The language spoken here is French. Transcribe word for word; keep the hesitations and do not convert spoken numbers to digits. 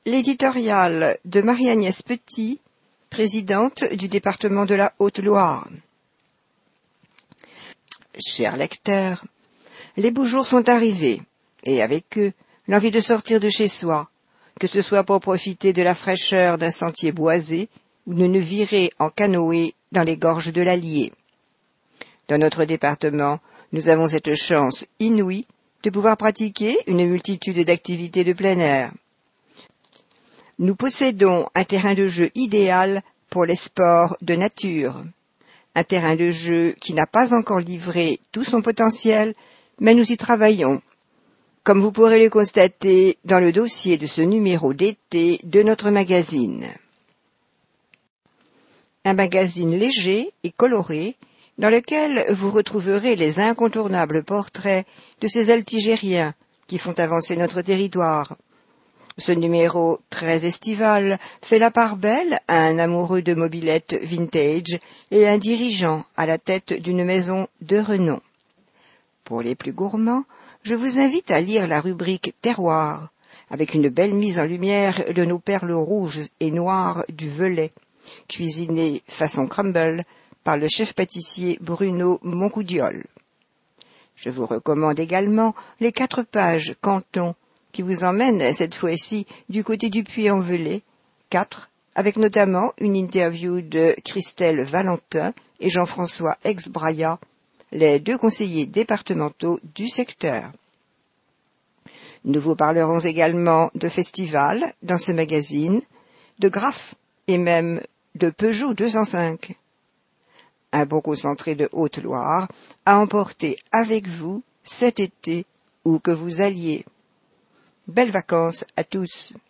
L'éditorial de Marie-Agnès Petit, présidente du département de la Haute-Loire. Chers lecteurs, les beaux jours sont arrivés, et avec eux, l'envie de sortir de chez soi, que ce soit pour profiter de la fraîcheur d'un sentier boisé ou de nous virer en canoë dans les gorges de l'Allier. Dans notre département, nous avons cette chance inouïe de pouvoir pratiquer une multitude d'activités de plein air. Nous possédons un terrain de jeu idéal pour les sports de nature. Un terrain de jeu qui n'a pas encore livré tout son potentiel, mais nous y travaillons, comme vous pourrez le constater dans le dossier de ce numéro d'été de notre magazine. Un magazine léger et coloré, dans lequel vous retrouverez les incontournables portraits de ces altigériens qui font avancer notre territoire. Ce numéro très estival fait la part belle à un amoureux de mobylettes vintage et un dirigeant à la tête d'une maison de renom. Pour les plus gourmands, je vous invite à lire la rubrique Terroir, avec une belle mise en lumière de nos perles rouges et noires du Velay, cuisinées façon crumble par le chef pâtissier Bruno Moncoudiol. Je vous recommande également les quatre pages Canton, qui vous emmène cette fois-ci du côté du Puy-en-Velay, quatre, avec notamment une interview de Christelle Valentin et Jean-François Exbraya, les deux conseillers départementaux du secteur. Nous vous parlerons également de festivals dans ce magazine, de Graff et même de Peugeot deux cent cinq. Un bon concentré de Haute-Loire à emporter avec vous cet été où que vous alliez. Belles vacances à tous.